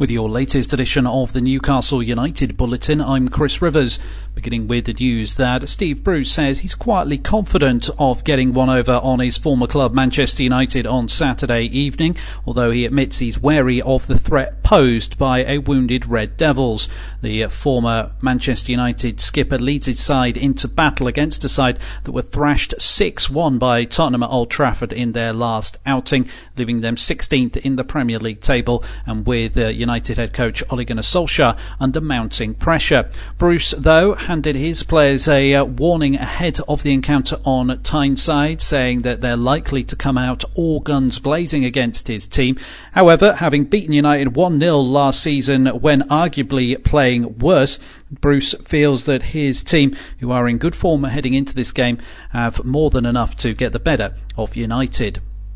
With your latest edition of the Newcastle United Bulletin, I'm Chris Rivers. Beginning with the news that Steve Bruce says he's quietly confident of getting one over on his former club Manchester United on Saturday evening, although he admits he's wary of the threat posed by a wounded Red Devils. The former Manchester United skipper leads his side into battle against a side that were thrashed 6-1 by Tottenham at Old Trafford in their last outing, leaving them 16th in the Premier League table and with United head coach Ole Gunnar Solskjaer under mounting pressure. Bruce, though, handed his players a warning ahead of the encounter on Tyneside, saying that they're likely to come out all guns blazing against his team. However, having beaten United 1-0 last season when arguably playing worse, Bruce feels that his team, who are in good form heading into this game, have more than enough to get the better of United.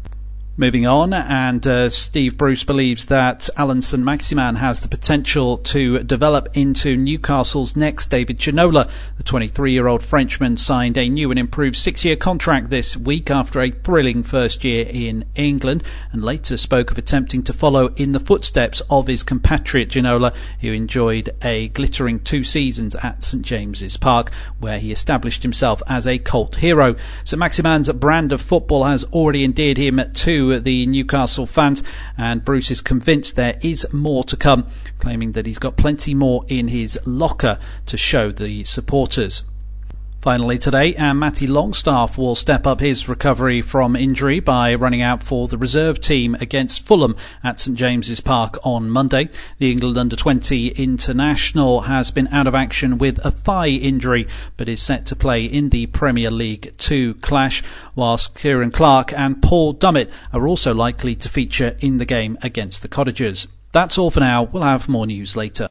Moving on, and Steve Bruce believes that Allan Saint-Maximin has the potential to develop into Newcastle's next David Ginola. The 23-year-old Frenchman signed a new and improved 6-year contract this week after a thrilling first year in England, and later spoke of attempting to follow in the footsteps of his compatriot Ginola, who enjoyed a glittering 2 seasons at St James's Park, where he established himself as a cult hero. Saint-Maximin's brand of football has already endeared him to the Newcastle fans, and Bruce is convinced there is more to come, claiming that he's got plenty more in his locker to show the supporters. Finally today, Matty Longstaff will step up his recovery from injury by running out for the reserve team against Fulham at St James's Park on Monday. The England under-20 international has been out of action with a thigh injury, but is set to play in the Premier League 2 clash, whilst Kieran Clark and Paul Dummett are also likely to feature in the game against the Cottagers. That's all for now. We'll have more news later.